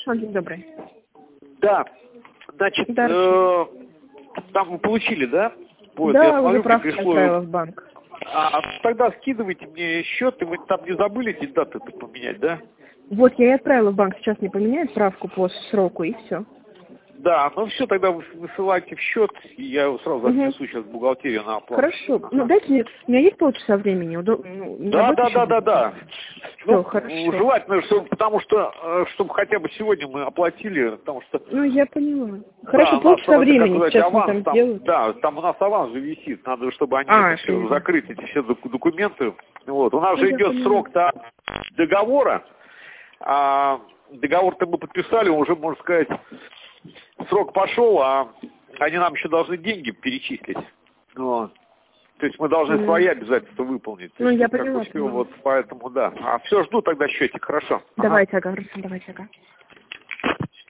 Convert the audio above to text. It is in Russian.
слушаю, день добрый. Да, значит, Да, там вы получили, да? Вот, да, я уже смотрю, правку пришло. отправила в банк. Тогда скидывайте мне счет, и вы там не забыли эти даты-то поменять, да? Вот, я и отправила в банк, сейчас не поменяю справку по сроку, и все. Да, ну все, тогда вы высылайте в счет, и я его сразу отнесу сейчас в бухгалтерию на оплату. Хорошо. Ну, дайте мне, у меня есть полчаса времени? Да. Все, Ну, хорошо. желательно, потому что, чтобы хотя бы сегодня мы оплатили, потому что... Ну, я поняла. Да, Хорошо, у нас, полчаса времени, сказать, сейчас мы аванс, там сделаем. да, там у нас аванс же висит, надо, чтобы они это все поняла. закрыть, эти все документы. Вот. У нас Ну, же я идет поняла. срок-то договора, а договор-то мы подписали, уже, можно сказать, срок пошел, а они нам еще должны деньги перечислить. Вот. То есть мы должны свои обязательства выполнить. Ну, я Как бы поняла. все, вот поэтому, да. Все, жду тогда счетик, хорошо. Давайте, ага, давайте, ага.